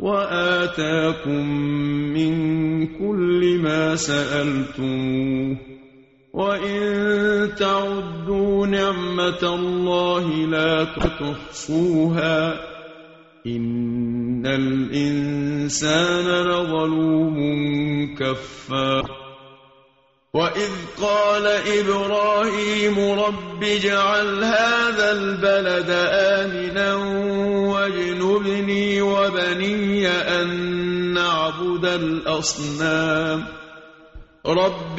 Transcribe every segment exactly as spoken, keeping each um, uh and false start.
وآتاكم من كل ما سألتموه وإن تعدوا نعمة الله لا تحصوها إن الإنسان لظلوم كفار وإذ قال إبراهيم رب اجعل هذا البلد آمنا واجنبني وبني أن نعبد الأصنام رب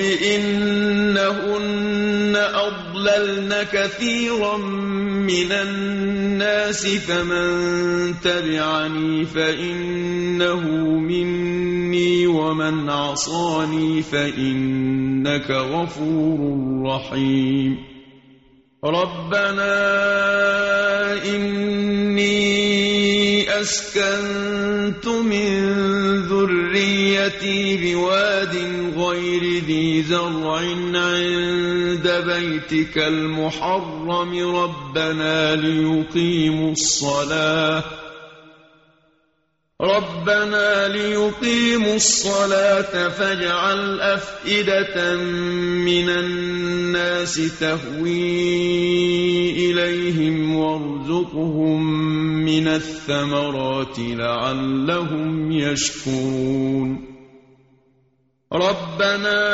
إنهن أضللن كثيرا من الناس فمن تبعني فإنه مني ومن عصاني فإنك غفور رحيم ربنا إني أسكنت من ذريتي بواد غير ذي زرع عند بيتك المحرم ربنا ليقيموا الصلاة ربنا ليقيموا الصلاة فاجعل أفئدة من الناس تهوي إليهم وارزقهم من الثمرات لعلهم يشكرون ربنا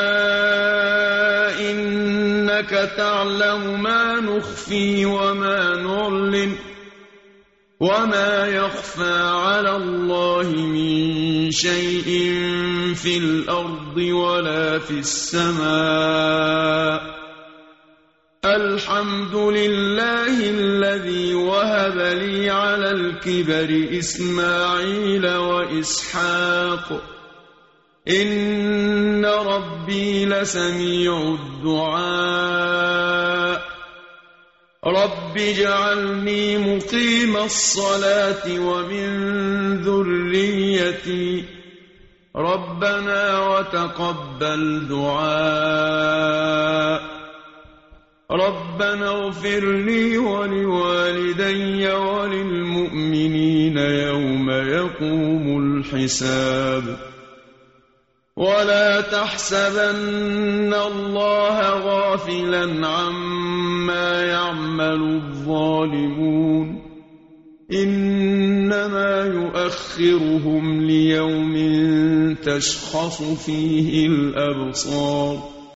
إنك تعلم ما نخفي وما نعلن وما يخفى على الله من شيء في الأرض ولا في السماء الحمد لله الذي وهب لي على الكبر إسماعيل وإسحاق إن ربي لسميع الدعاء رب اجعلني مقيم الصلاة ومن ذريتي ربنا وتقبل دعاء ربنا اغفر لي ولوالدي وللمؤمنين يوم يقوم الحساب ولا تحسبن الله غافلا عما يعمل الظالمون إنما يؤخرهم ليوم تشخص فيه الأبصار